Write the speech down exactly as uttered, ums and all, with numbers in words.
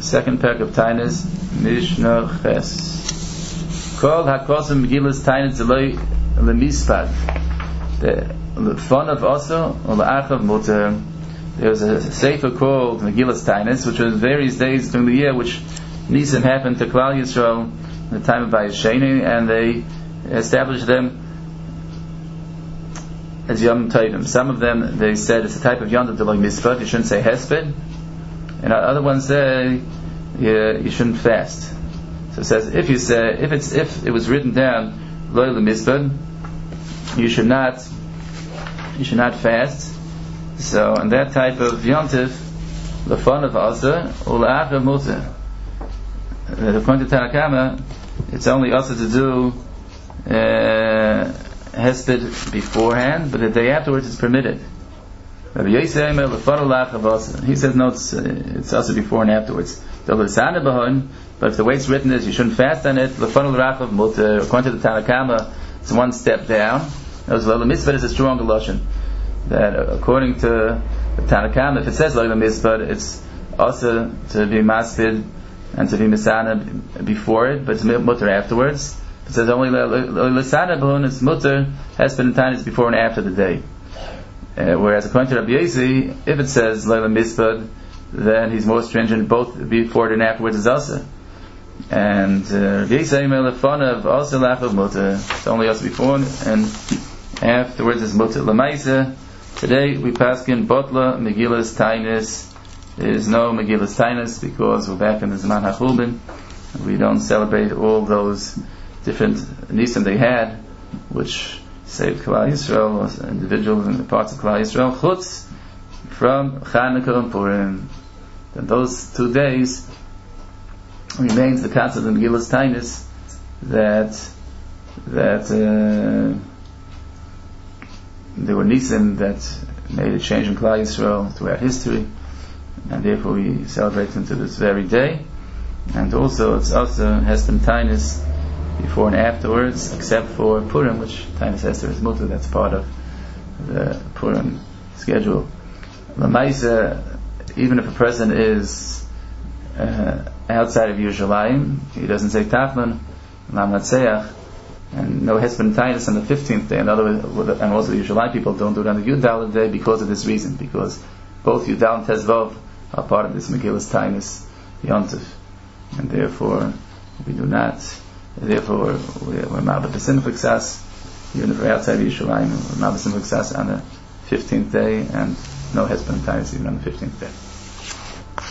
second pack of Tainis, Mishnah Ches. Called Hakosim Megillas Tainis Eloi Lemispad. The fun of also, or the Achav Mutter. There was a sefer called Megillas Tainis, which was various days during the year, which Nisan happened to Klal Yisrael in the time of Bayesheni, and they established them as Yom Tovim. Some of them they said it's a type of Yom Tov like Mispad, you shouldn't say Hesped, and other ones say you, you shouldn't fast. So it says if you say if it's if it was written down Lo Mispad, you should not you should not fast. So on that type of Yom Tov, the fun of Asa or La'achav Mutter. According to Tanakama, it's only Asa to do uh, Hesped beforehand, but the day afterwards it's permitted. Rabbi Yosef, he says no, it's, uh, it's also before and afterwards. But if the way it's written is you shouldn't fast on it, according to the Tanakama, it's one step down. The mitzvah is a stronger lashon. That according to the Tanakama, if it says like the mitzvah, it's also to be maspid and to be misana before it, but it's mutter afterwards. If it says only l'sana b'hun, it's mutter, has been in time, it's before and after the day. Uh, whereas according to Rabbi Yossi, if it says Leila Mispad, then he's more stringent both before it and afterwards is also. And uh, Rabbi Yossi Melefanav also laugh of mutter. It's only also before and afterwards is mutter. Lamaisa. Today we pass in Botla Megillas Tainis. There is no Megillas Tainis because we're back in the Zman HaChulbin. We don't celebrate all those different nisim they had, which saved Klal Yisrael, or individuals in the parts of Klal Yisrael, chutz from Chanukah and Purim. And those two days remains the concept of Megillas Tainis that that uh, there were nisim that made a change in Klal Yisrael throughout history, and therefore we celebrate them to this very day. And also it's also Hespen Tainis before and afterwards, except for Purim, which Tainis Esther is mutter, that's part of the Purim schedule. Lamaisa, even if a person is uh, outside of Yerushalayim, he doesn't say Taflan, Lam Natseach, and no Hespen Tainis on the fifteenth day, and, other, and also the Yerushalayim people don't do it on the Yudal day because of this reason, because both Yudal and Tezvav are part of this Megillas Tainis Yom Tov, and therefore we do not. Therefore, we're Ma'abah B'Simcha Ksas, even if we're outside of Yerushalayim, we're Ma'abah B'Simcha Ksas on the fifteenth day, and no Hespen Tainis even on the fifteenth day.